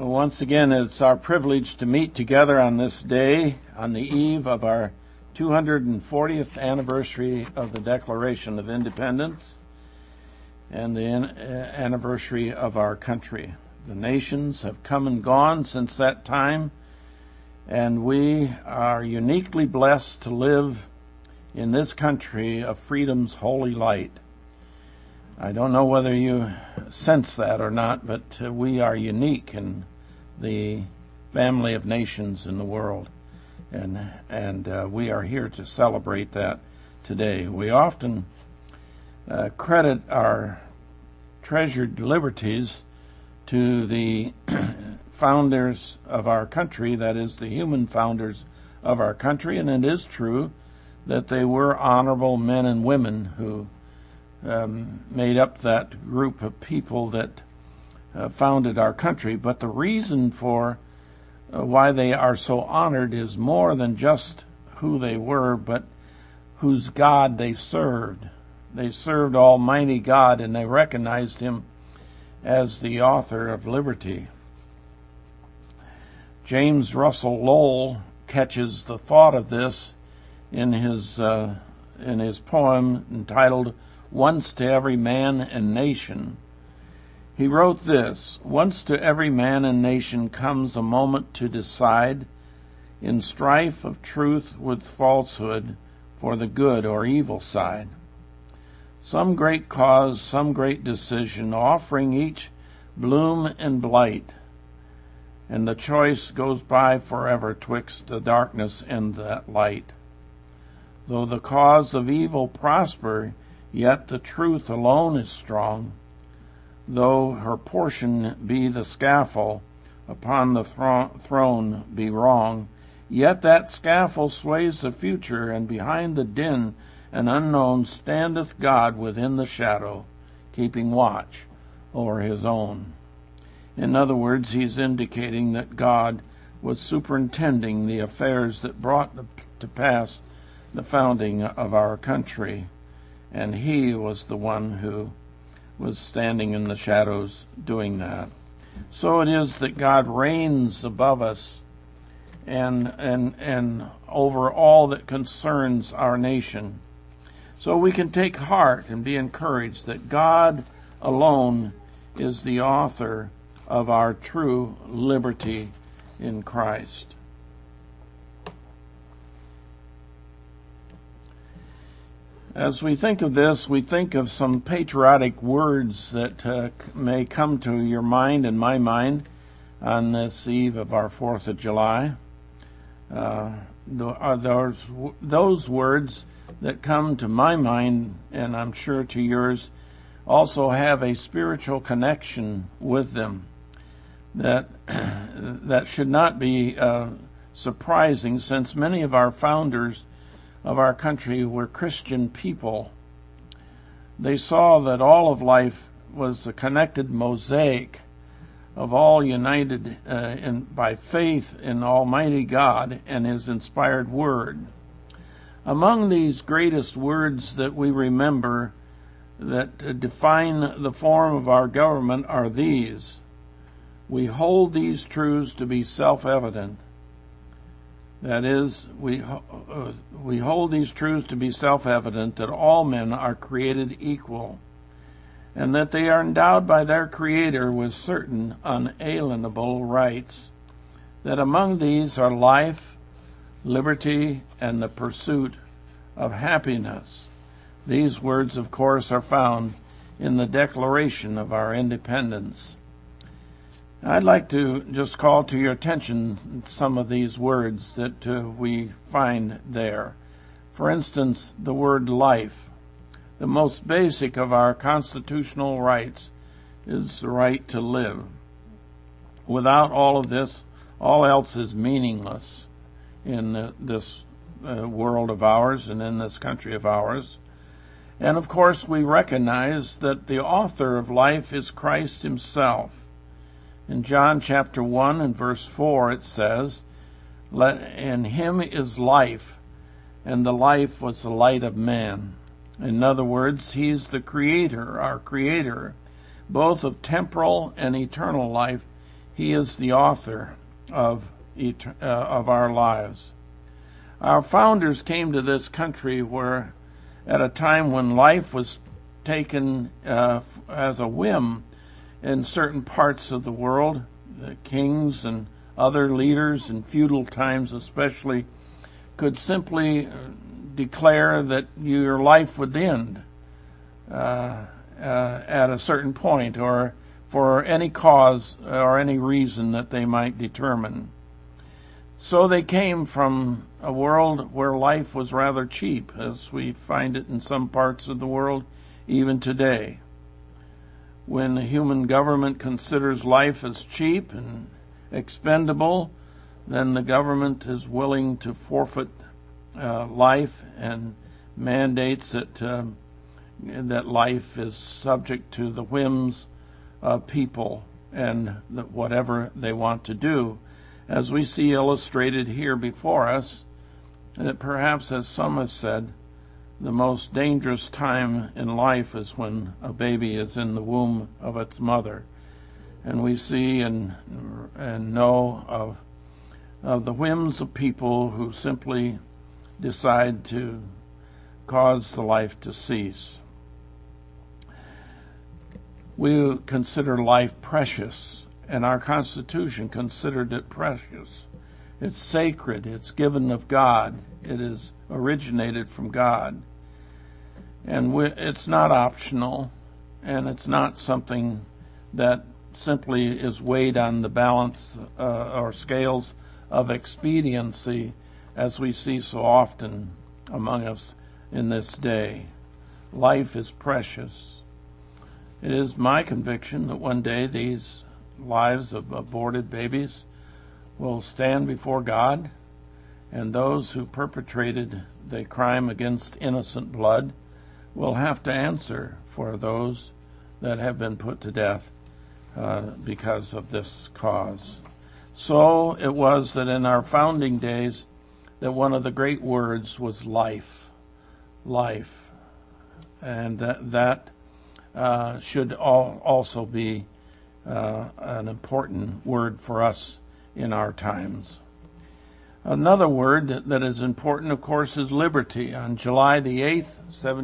Once again, it's our privilege to meet together on this day, on the eve of our 240th anniversary of the Declaration of Independence and the anniversary of our country. The nations have come and gone since that time, and we are uniquely blessed to live in this country of freedom's holy light. I don't know whether you sense that or not, but we are unique in the family of nations in the world, and we are here to celebrate that today. We often credit our treasured liberties to the founders of our country, that is, the human founders of our country, and it is true that they were honorable men and women who made up that group of people that founded our country. But the reason for why they are so honored is more than just who they were, but whose God they served. They served Almighty God, and they recognized Him as the author of liberty. James Russell Lowell catches the thought of this in his poem entitled "Once to Every Man and Nation." He wrote this: "Once to every man and nation comes a moment to decide, in strife of truth with falsehood, for the good or evil side. Some great cause, some great decision, offering each bloom and blight, and the choice goes by forever twixt the darkness and that light. Though the cause of evil prosper, yet the truth alone is strong. Though her portion be the scaffold, upon the throne be wrong, yet that scaffold sways the future, and behind the din and unknown standeth God within the shadow, keeping watch over His own." In other words, he's indicating that God was superintending the affairs that brought to pass the founding of our country, and He was the one who was standing in the shadows doing that. So it is that God reigns above us and over all that concerns our nation. So we can take heart and be encouraged that God alone is the author of our true liberty in Christ. As we think of this, we think of some patriotic words that may come to your mind and my mind on this eve of our 4th of July. Those words that come to my mind, and I'm sure to yours, also have a spiritual connection with them that should not be surprising, since many of our founders of our country were Christian people. They saw that all of life was a connected mosaic of all united by faith in Almighty God and His inspired Word. Among these greatest words that we remember that define the form of our government are these: "We hold these truths to be self-evident." That is, we hold these truths to be self-evident, that all men are created equal, and that they are endowed by their Creator with certain unalienable rights, that among these are life, liberty, and the pursuit of happiness. These words, of course, are found in the Declaration of our independence. I'd like to just call to your attention some of these words that we find there. For instance, the word life. The most basic of our constitutional rights is the right to live. Without all of this, all else is meaningless in this world of ours and in this country of ours. And of course, we recognize that the author of life is Christ Himself. In John chapter 1 and verse 4 it says, "In Him is life, and the life was the light of man." In other words, He's the Creator, our Creator, both of temporal and eternal life He is the author of our lives. Our founders came to this country where, at a time when life was taken as a whim in certain parts of the world, the kings and other leaders in feudal times especially could simply declare that your life would end at a certain point, or for any cause or any reason that they might determine. So they came from a world where life was rather cheap, as we find it in some parts of the world even today. When the human government considers life as cheap and expendable, then the government is willing to forfeit life and mandates that life is subject to the whims of people and whatever they want to do. As we see illustrated here before us, that perhaps, as some have said, the most dangerous time in life is when a baby is in the womb of its mother. And we see and know of the whims of people who simply decide to cause the life to cease. We consider life precious, and our Constitution considered it precious. It's sacred, it's given of God, it is originated from God. And it's not optional, and it's not something that simply is weighed on the balance or scales of expediency, as we see so often among us in this day. Life is precious. It is my conviction that one day these lives of aborted babies will stand before God, and those who perpetrated the crime against innocent blood will have to answer for those that have been put to death because of this cause. So it was that in our founding days that one of the great words was life. Life. And that should also be an important word for us in our times. Another word that is important, of course, is liberty. On July the 8th,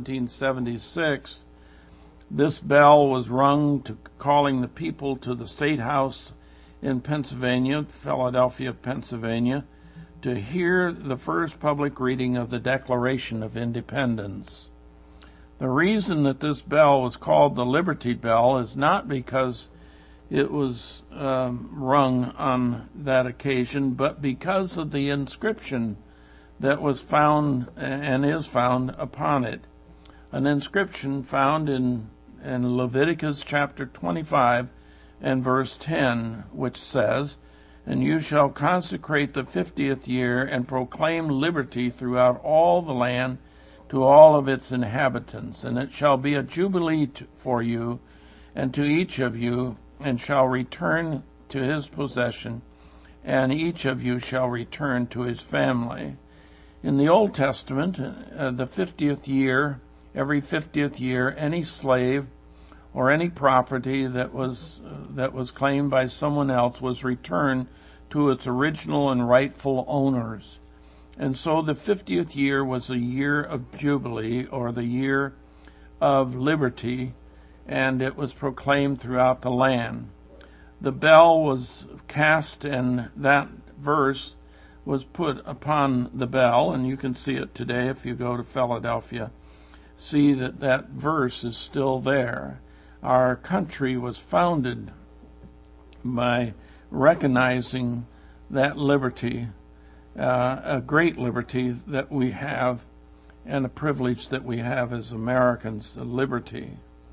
1776, this bell was rung calling the people to the State House in Pennsylvania, Philadelphia, Pennsylvania, to hear the first public reading of the Declaration of Independence. The reason that this bell was called the Liberty Bell is not because it was rung on that occasion, but because of the inscription that was found and is found upon it. An inscription found in Leviticus chapter 25 and verse 10, which says, "And you shall consecrate the 50th year and proclaim liberty throughout all the land to all of its inhabitants. And it shall be a jubilee for you and to each of you, and shall return to his possession, and each of you shall return to his family." In the Old Testament, the 50th year, every 50th year, any slave or any property that was claimed by someone else was returned to its original and rightful owners. And so the 50th year was a year of Jubilee, or the year of liberty, and it was proclaimed throughout the land. The bell was cast, and that verse was put upon the bell, and you can see it today if you go to Philadelphia. See that verse is still there. Our country was founded by recognizing that liberty, a great liberty that we have, and a privilege that we have as Americans, the liberty.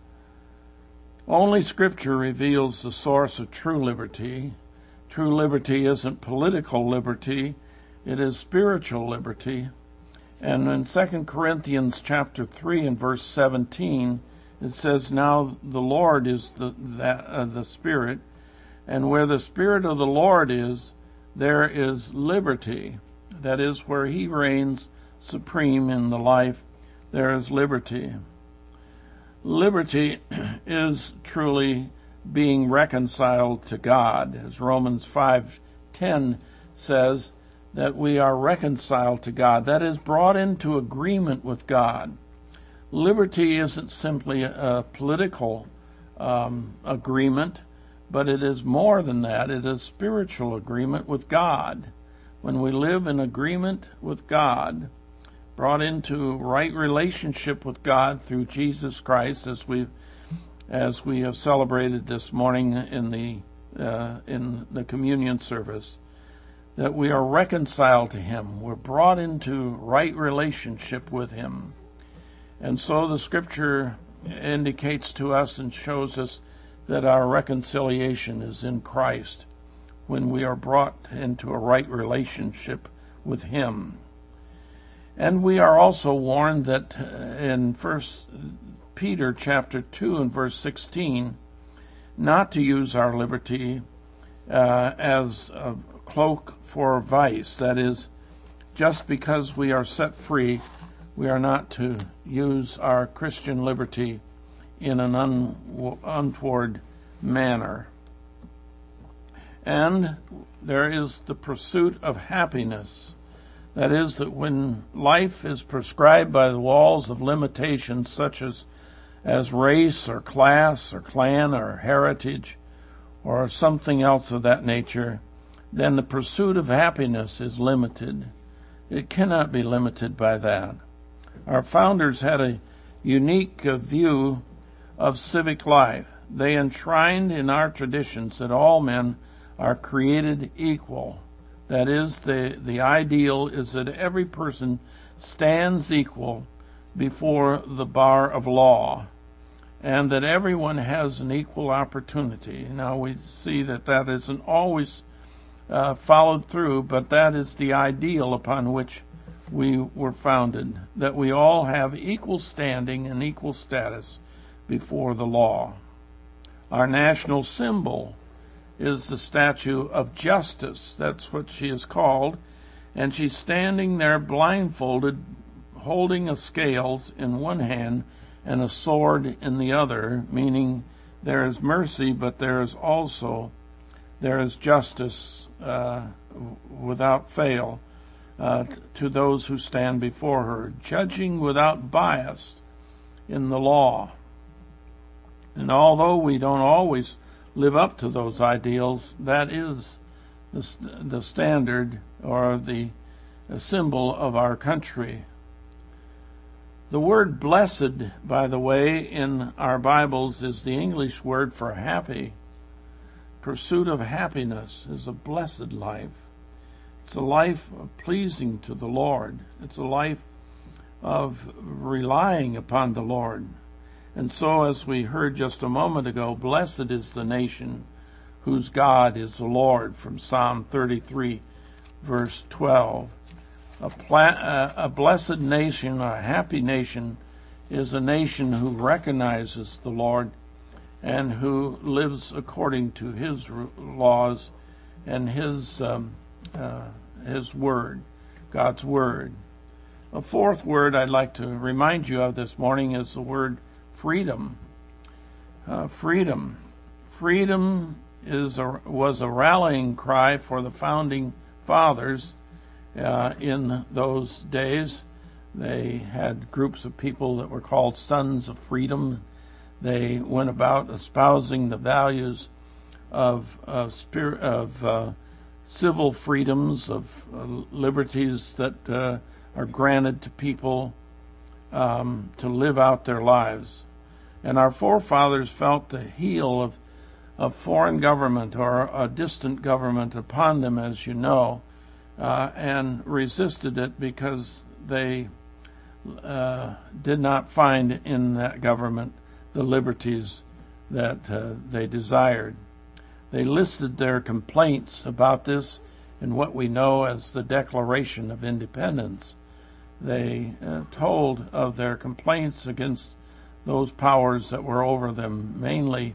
Only Scripture reveals the source of true liberty. True liberty isn't political liberty, it is spiritual liberty. And in 2 Corinthians chapter 3 and verse 17, it says, "Now the Lord is the Spirit, and where the Spirit of the Lord is, there is liberty." That is, where He reigns supreme in the life, there is liberty. Liberty is truly being reconciled to God, as Romans 5:10 says, that we are reconciled to God. That is, brought into agreement with God. Liberty isn't simply a political agreement, but it is more than that. It is spiritual agreement with God. When we live in agreement with God, brought into right relationship with God through Jesus Christ, as we have celebrated this morning in the communion service, that we are reconciled to Him. We're brought into right relationship with Him. And so the Scripture indicates to us and shows us that our reconciliation is in Christ when we are brought into a right relationship with Him. And we are also warned that in 1 Peter chapter 2 and verse 16, not to use our liberty as a cloak for vice. That is, just because we are set free, we are not to use our Christian liberty in an untoward manner. And there is the pursuit of happiness. That is, that when life is prescribed by the walls of limitations such as race or class or clan or heritage or something else of that nature, then the pursuit of happiness is limited. It cannot be limited by that. Our founders had a unique view of civic life. They enshrined in our traditions that all men are created equal. That is, the ideal is that every person stands equal before the bar of law, and that everyone has an equal opportunity. Now, we see that isn't always followed through, but that is the ideal upon which we were founded, that we all have equal standing and equal status before the law. Our national symbol is the statue of Justice. That's what she is called. And she's standing there blindfolded, holding a scales in one hand and a sword in the other, meaning there is mercy, but there is justice without fail to those who stand before her, judging without bias in the law. And although we don't always live up to those ideals, that is the standard or the symbol of our country. The word blessed, by the way, in our Bibles is the English word for happy. Pursuit of happiness is a blessed life. It's a life pleasing to the Lord. It's a life of relying upon the Lord. And so, as we heard just a moment ago, blessed is the nation whose God is the Lord, from Psalm 33, verse 12. A blessed nation, a happy nation, is a nation who recognizes the Lord and who lives according to His laws and His Word, God's Word. A fourth word I'd like to remind you of this morning is the word freedom. Freedom was a rallying cry for the founding fathers in those days. They had groups of people that were called Sons of Freedom. They went about espousing the values of civil freedoms, of liberties that are granted to people to live out their lives. And our forefathers felt the heel of foreign government or a distant government upon them, as you know, and resisted it because they did not find in that government the liberties that they desired. They listed their complaints about this in what we know as the Declaration of Independence. They told of their complaints against those powers that were over them, mainly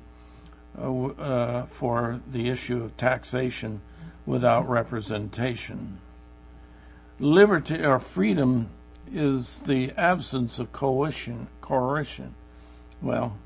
for the issue of taxation without representation. Liberty or freedom is the absence of coercion. Well,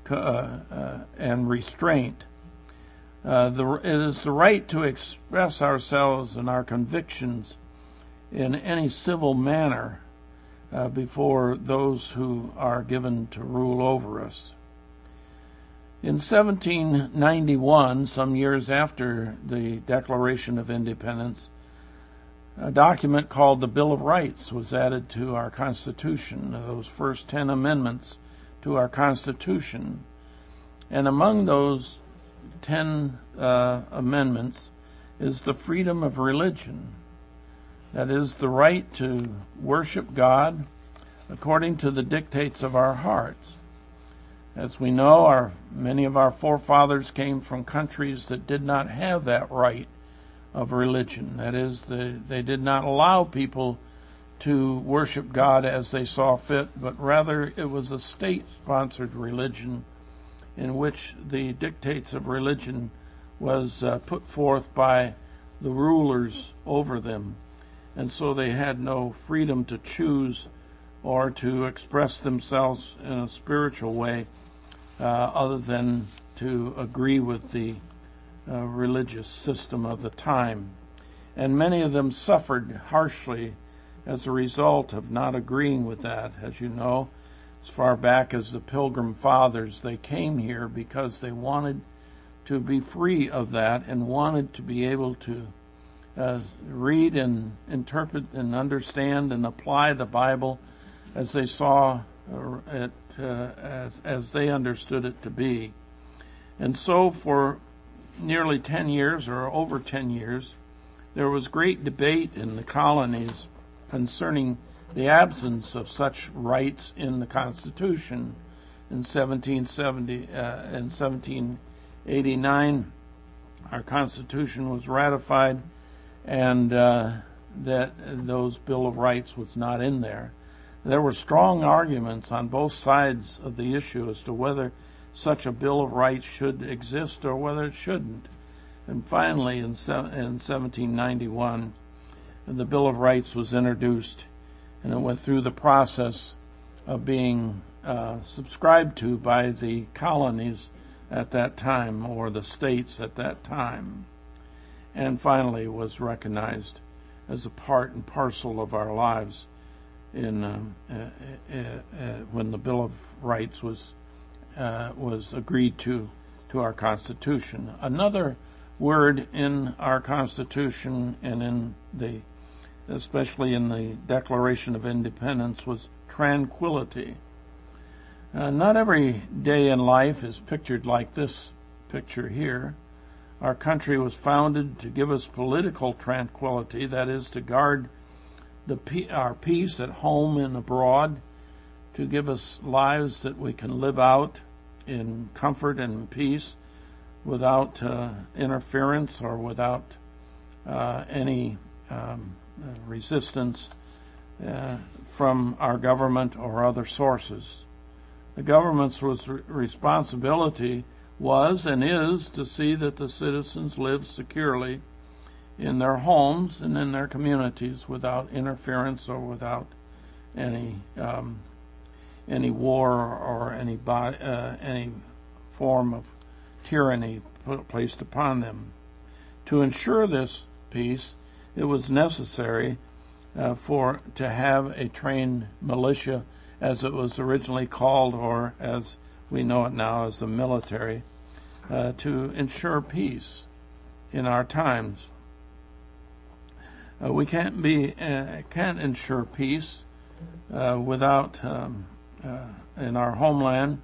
and restraint. It is the right to express ourselves and our convictions in any civil manner before those who are given to rule over us. In 1791, some years after the Declaration of Independence, a document called the Bill of Rights was added to our Constitution, those first 10 amendments to our Constitution. And among those 10 amendments is the freedom of religion. That is the right to worship God according to the dictates of our hearts. As we know, many of our forefathers came from countries that did not have that right of religion. That is, they did not allow people to worship God as they saw fit, but rather it was a state-sponsored religion in which the dictates of religion was put forth by the rulers over them. And so they had no freedom to choose or to express themselves in a spiritual way other than to agree with the religious system of the time. And many of them suffered harshly as a result of not agreeing with that. As you know, as far back as the Pilgrim Fathers, they came here because they wanted to be free of that and wanted to be able to read and interpret and understand and apply the Bible as they saw it, as they understood it to be. And so for nearly 10 years or over 10 years, there was great debate in the colonies concerning the absence of such rights in the Constitution. In 1789, our Constitution was ratified, and that those Bill of Rights was not in there. There were strong arguments on both sides of the issue as to whether such a Bill of Rights should exist or whether it shouldn't. And finally, in 1791, the Bill of Rights was introduced, and it went through the process of being subscribed to by the colonies at that time, or the states at that time, and finally was recognized as a part and parcel of our lives when the Bill of Rights was agreed to our Constitution. Another word in our Constitution and especially in the Declaration of Independence was tranquility. Not every day in life is pictured like this picture here. Our country was founded to give us political tranquility, that is, to guard our peace at home and abroad, to give us lives that we can live out in comfort and peace without interference or without any resistance from our government or other sources. The government's responsibility was and is to see that the citizens live securely in their homes and in their communities without interference or without any war or any form of tyranny placed upon them. To ensure this peace, it was necessary to have a trained militia, as it was originally called, or as we know it now as the military, to ensure peace in our times. We can't ensure peace without in our homeland.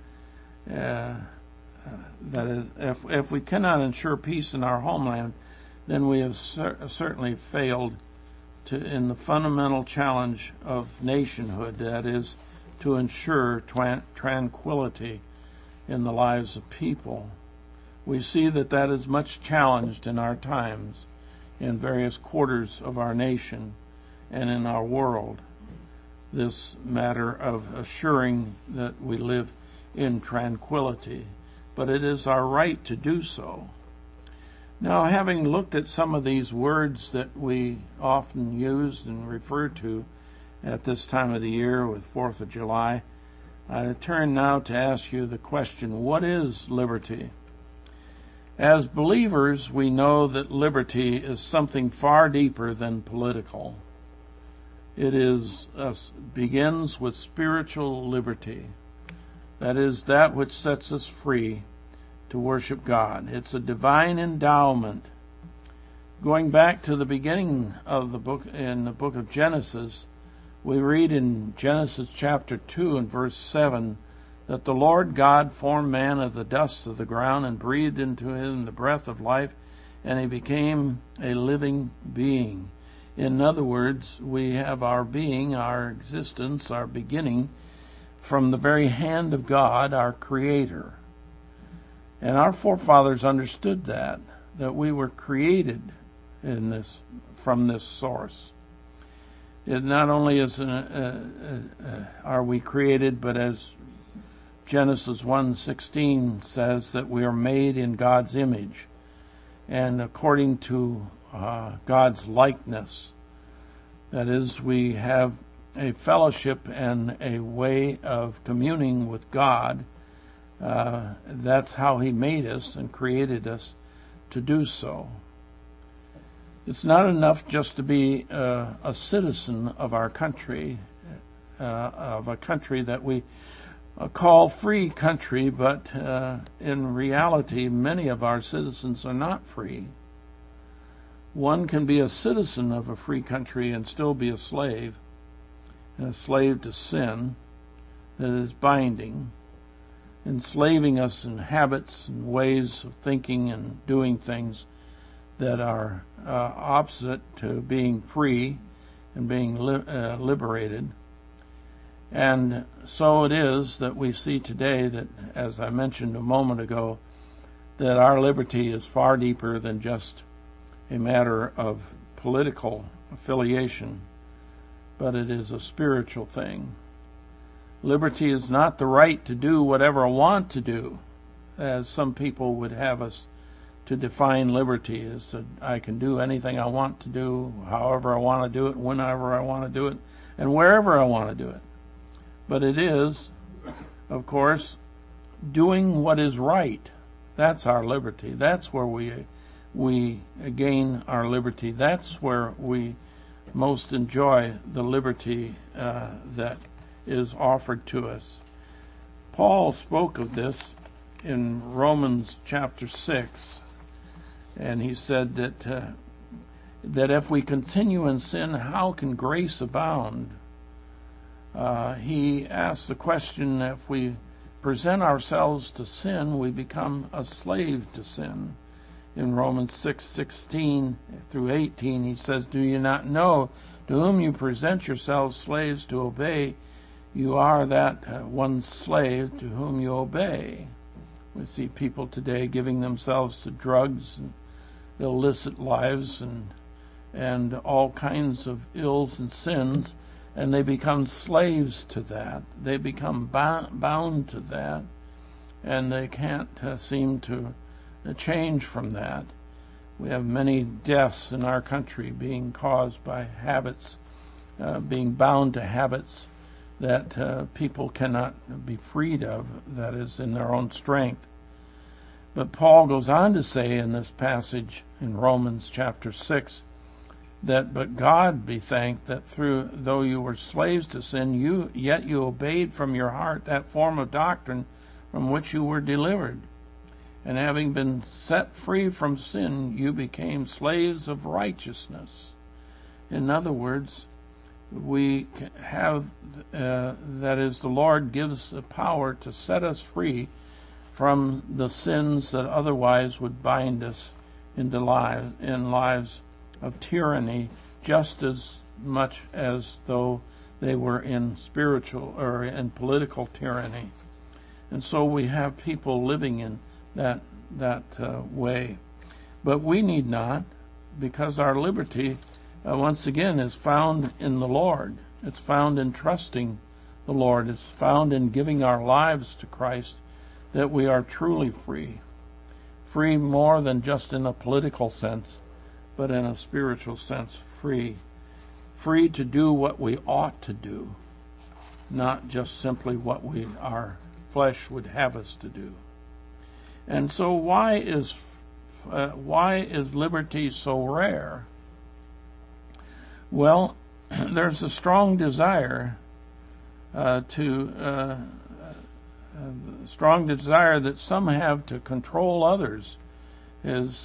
That is, if we cannot ensure peace in our homeland, then we have certainly failed in the fundamental challenge of nationhood, that is, to ensure tranquility in the lives of people. We see that is much challenged in our times, in various quarters of our nation and in our world. This matter of assuring that we live in tranquility, but it is our right to do so. Now, having looked at some of these words that we often use and refer to at this time of the year with 4th of July, I turn now to ask you the question, what is liberty? As believers, we know that liberty is something far deeper than political. It begins with spiritual liberty. That is that which sets us free to worship God. It's a divine endowment. Going back to the beginning of the book, in the book of Genesis, we read in Genesis chapter 2 and verse 7 that the Lord God formed man of the dust of the ground and breathed into him the breath of life, and he became a living being. In other words, we have our being, our existence, our beginning from the very hand of God, our Creator. And our forefathers understood that we were created from this source. It not only are we created, but as Genesis 1:16 says, that we are made in God's image and according to God's likeness. That is, we have a fellowship and a way of communing with God. That's how He made us and created us to do so. It's not enough just to be a citizen of our country, of a country that we call free country, but in reality, many of our citizens are not free. One can be a citizen of a free country and still be a slave to sin that is binding, enslaving us in habits and ways of thinking and doing things that are opposite to being free and being liberated. And so it is that we see today that, as I mentioned a moment ago, that our liberty is far deeper than just a matter of political affiliation, but it is a spiritual thing. Liberty is not the right to do whatever I want to do, as some people would have us to define liberty as that I can do anything I want to do, however I want to do it, whenever I want to do it, and wherever I want to do it. But it is, of course, doing what is right. That's our liberty. That's where we gain our liberty. That's where we most enjoy the liberty that is offered to us. Paul spoke of this in Romans chapter 6, and he said that if we continue in sin, how can grace abound? He asked the question, if we present ourselves to sin, we become a slave to sin. In Romans 6:16 through 18, he says, "Do you not know, to whom you present yourselves slaves to obey, you are that one slave to whom you obey?" We see people today giving themselves to drugs and illicit lives and all kinds of ills and sins, and they become slaves to that. They become bound to that, and they can't seem to change from that. We have many deaths in our country being caused by habits, being bound to habits that people cannot be freed of, that is, in their own strength. But Paul goes on to say in this passage in Romans chapter 6 that, "But God be thanked that though you were slaves to sin, yet you obeyed from your heart that form of doctrine from which you were delivered. And having been set free from sin, you became slaves of righteousness." In other words, we have, that is, the Lord gives the power to set us free from the sins that otherwise would bind us in lives of tyranny, just as much as though they were in spiritual or in political tyranny. And so we have people living in that way. But we need not, because our liberty, once again, is found in the Lord. It's found in trusting the Lord. It's found in giving our lives to Christ, that we are truly free. Free more than just in a political sense, but in a spiritual sense, free. Free to do what we ought to do. not just simply what our flesh would have us to do. And so why is liberty so rare? Well, there's a strong desire strong desire that some have to control others is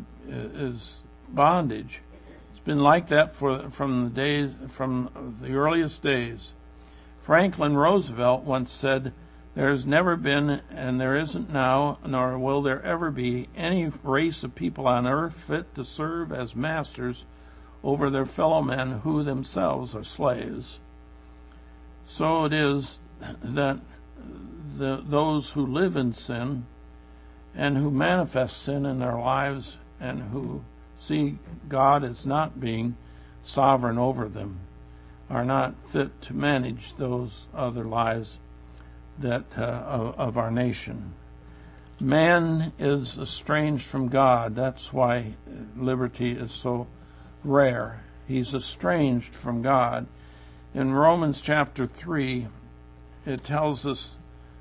bondage. It's been like that from the earliest days. Franklin Roosevelt once said, "There's never been, and there isn't now, nor will there ever be, any race of people on earth fit to serve as masters over their fellow men who themselves are slaves." So it is that those who live in sin and who manifest sin in their lives and who see God as not being sovereign over them are not fit to manage those other lives that of our nation. Man is estranged from God. That's why liberty is so rare. He's estranged from God. In Romans chapter 3, it tells us,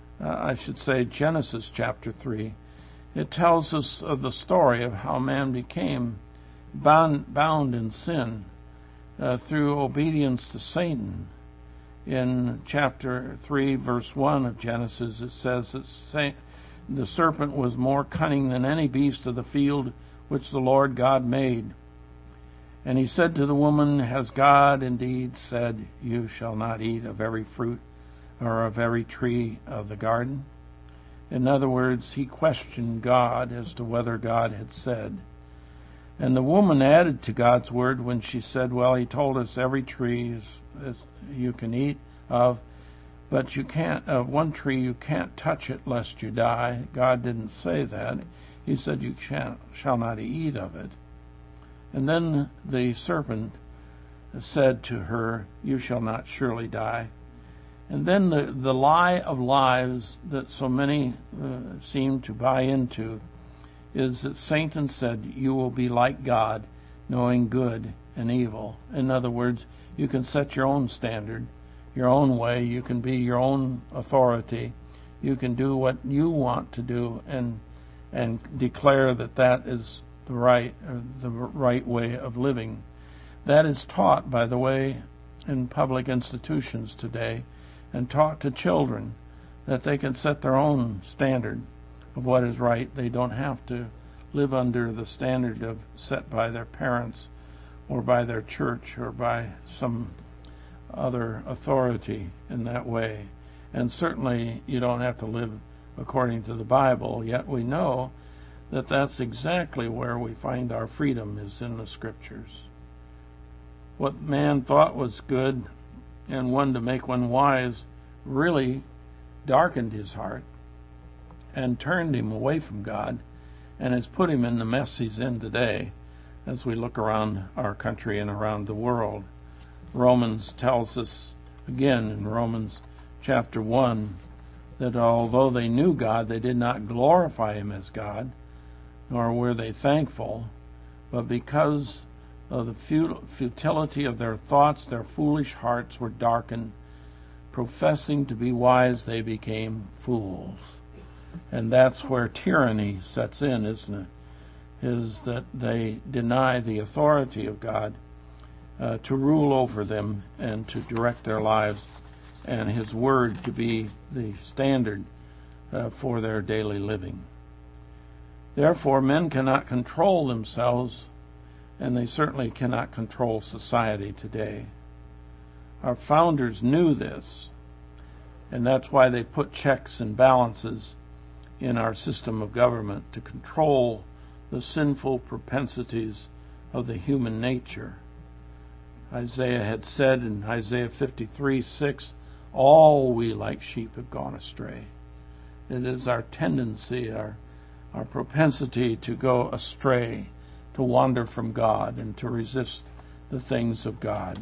Genesis chapter 3, it tells us of the story of how man became bound in sin through obedience to Satan. In chapter 3, verse 1 of Genesis, it says that the serpent was more cunning than any beast of the field which the Lord God made. And he said to the woman, "Has God indeed said, you shall not eat of every fruit or of every tree of the garden?" In other words, he questioned God as to whether God had said. And the woman added to God's word when she said, "Well, he told us every tree is you can eat of, but you can't, of one tree you can't touch it lest you die." God didn't say that. He said you shall not eat of it. And then the serpent said to her, "You shall not surely die." And then the lie of lies that so many seem to buy into is that Satan said, "You will be like God, knowing good and evil." In other words, you can set your own standard, your own way. You can be your own authority. You can do what you want to do and declare that is the right way of living. That is taught, by the way, in public institutions today, and taught to children that they can set their own standard of what is right. They don't have to live under the standard set by their parents or by their church or by some other authority in that way. And certainly you don't have to live according to the Bible, yet we know that that's exactly where we find our freedom, is in the Scriptures. What man thought was good and one to make one wise really darkened his heart and turned him away from God and has put him in the mess he's in today as we look around our country and around the world. Romans tells us again in Romans chapter 1 that although they knew God, they did not glorify him as God, nor were they thankful, but because of the futility of their thoughts, their foolish hearts were darkened. Professing to be wise, they became fools. And that's where tyranny sets in, isn't it? Is that they deny the authority of God to rule over them and to direct their lives, and his word to be the standard for their daily living. Therefore, men cannot control themselves, and they certainly cannot control society today. Our founders knew this, and that's why they put checks and balances in our system of government to control the sinful propensities of the human nature. Isaiah had said in Isaiah 53:6, "All we like sheep have gone astray." It is our tendency, our propensity to go astray, to wander from God and to resist the things of God.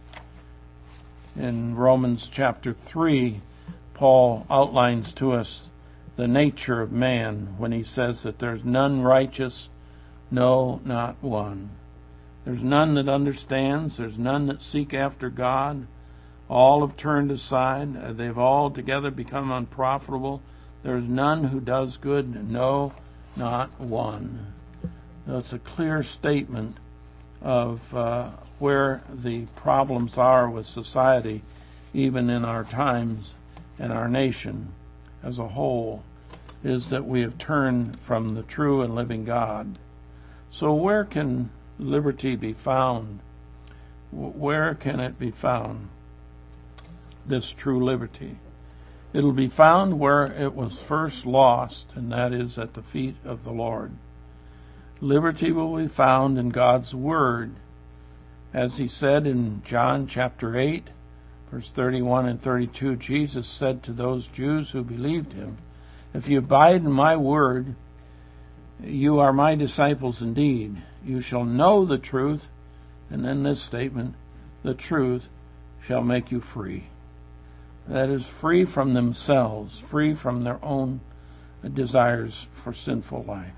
In Romans chapter 3, Paul outlines to us the nature of man when he says that there's none righteous, no, not one. There's none that understands, there's none that seek after God. All have turned aside. They've all together become unprofitable. There is none who does good, no, not one. That's a clear statement of where the problems are with society, even in our times and our nation as a whole, is that we have turned from the true and living God. So where can liberty be found? Where can it be found, this true liberty? It'll be found where it was first lost, and that is at the feet of the Lord. Liberty will be found in God's Word. As he said in John chapter 8, verse 31 and 32, Jesus said to those Jews who believed him, "If you abide in my word, you are my disciples indeed. You shall know the truth," and then this statement, "the truth shall make you free." That is, free from themselves, free from their own desires for sinful life.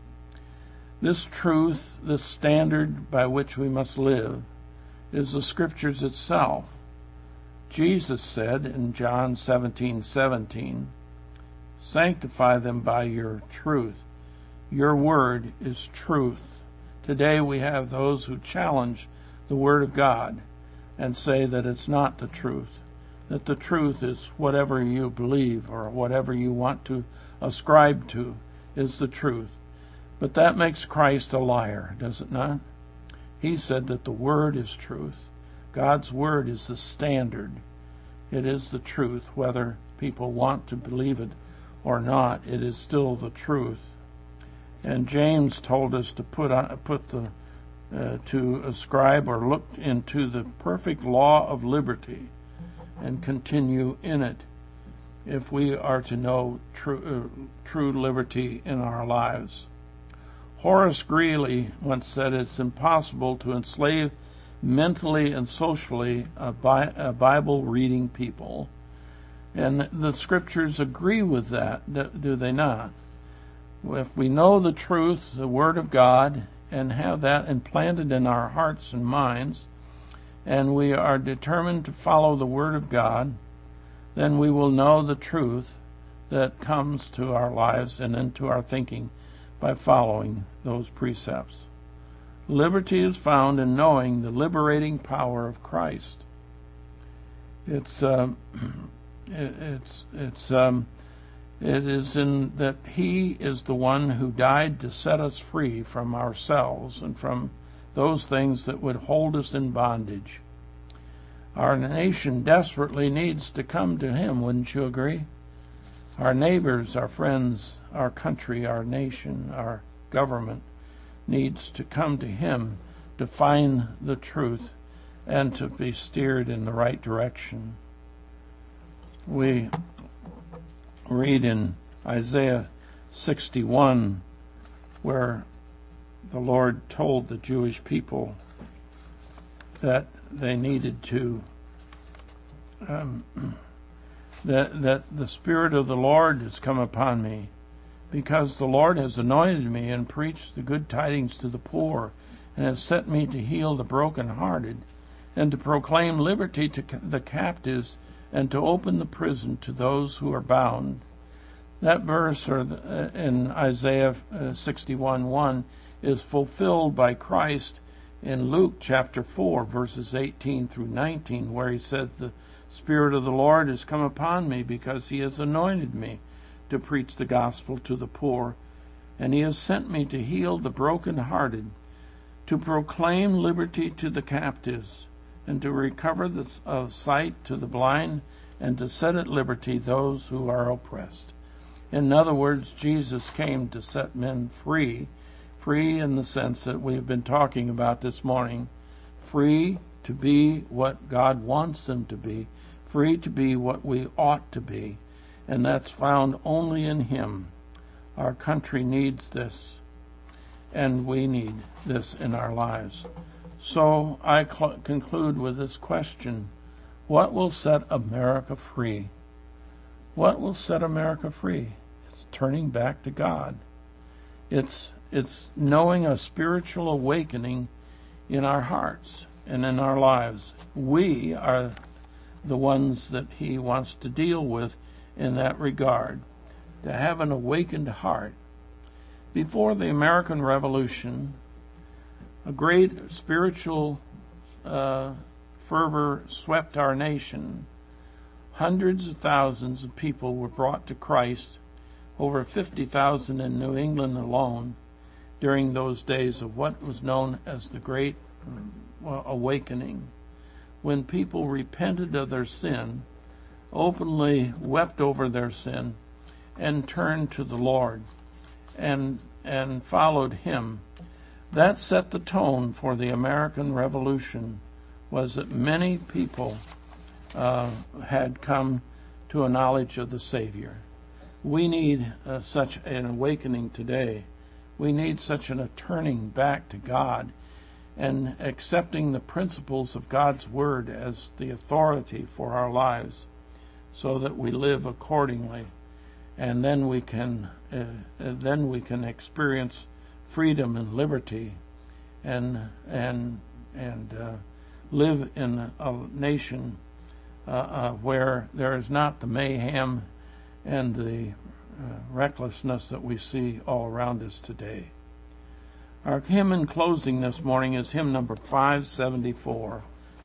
This truth, this standard by which we must live, is the Scriptures itself. Jesus said in John 17:17, "Sanctify them by your truth. Your word is truth." Today we have those who challenge the Word of God and say that it's not the truth, that the truth is whatever you believe or whatever you want to ascribe to is the truth. But that makes Christ a liar, does it not? He said that the Word is truth. God's Word is the standard. It is the truth. Whether people want to believe it or not, it is still the truth. And James told us to to ascribe or look into the perfect law of liberty and continue in it if we are to know true liberty in our lives. Horace Greeley once said it's impossible to enslave mentally and socially a Bible-reading people. And the Scriptures agree with that, do they not? If we know the truth, the Word of God, and have that implanted in our hearts and minds, and we are determined to follow the Word of God, then we will know the truth that comes to our lives and into our thinking by following those precepts. Liberty is found in knowing the liberating power of Christ. It is in that He is the one who died to set us free from ourselves and from those things that would hold us in bondage. Our nation desperately needs to come to Him, wouldn't you agree? Our neighbors, our friends, our country, our nation, our government needs to come to Him to find the truth and to be steered in the right direction. We read in Isaiah 61 where the Lord told the Jewish people that they needed to that the Spirit of the Lord has come upon me, because the Lord has anointed me and preached the good tidings to the poor, and has set me to heal the brokenhearted, and to proclaim liberty to the captives, and to open the prison to those who are bound. That verse in Isaiah 61:1 is fulfilled by Christ in Luke chapter 4, verses 18 through 19, where He said, "The Spirit of the Lord has come upon me, because He has anointed me to preach the gospel to the poor, and He has sent me to heal the brokenhearted, to proclaim liberty to the captives, and to recover the sight to the blind, and to set at liberty those who are oppressed." In other words, Jesus came to set men free in the sense that we have been talking about this morning, free to be what God wants them to be, free to be what we ought to be, and that's found only in Him. Our country needs this, and we need this in our lives. So I conclude with this question: what will set America free? What will set America free? It's turning back to God. It's knowing a spiritual awakening in our hearts and in our lives. We are the ones that he wants to deal with in that regard, to have an awakened heart. Before the American Revolution, a great spiritual fervor swept our nation. Hundreds of thousands of people were brought to Christ, over 50,000 in New England alone, during those days of what was known as the Great Awakening, when people repented of their sin, openly wept over their sin, and turned to the Lord and followed him. That set the tone for the American Revolution, was that many people had come to a knowledge of the Savior. We need such an awakening today. We need such a turning back to God and accepting the principles of God's Word as the authority for our lives, so that we live accordingly, and then we can experience freedom and liberty, and live in a nation where there is not the mayhem and the recklessness that we see all around us today. Our hymn in closing this morning is hymn number 574.